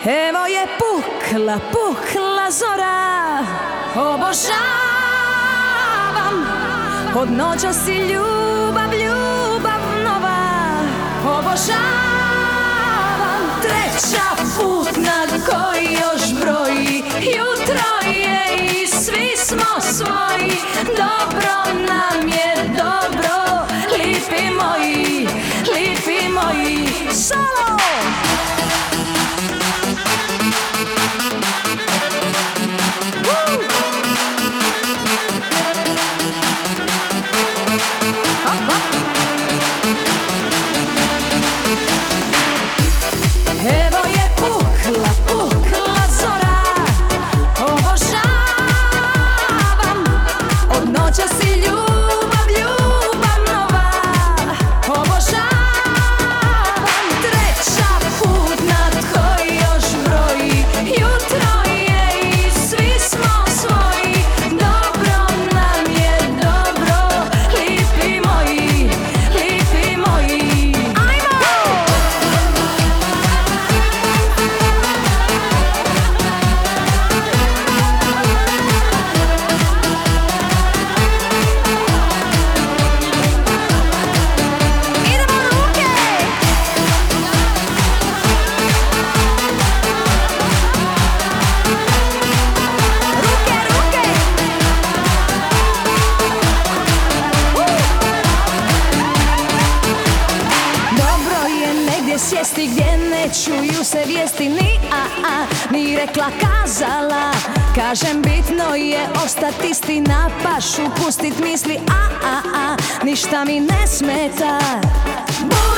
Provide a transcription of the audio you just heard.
Evo je pukla zora, obožavam. Od noćasi ljubav nova, obožavam. Treća put na koji još broji, jutro je i svi smo svoji. Dobro nam je, dobro, lipi moji, solo! Evo je pukla zora, obožavam. Od noćasi ljubav nova, obožavam. Treća put nad koji još broji, jutro je i svi smo svoji. Dobro nam je, dobro, lipi moji, ajmo! Sjesti gdje ne čuju se vijesti ni rekla kazala. Kažem bitno je ostat isti, na pašu pustit misli ništa mi ne smeta.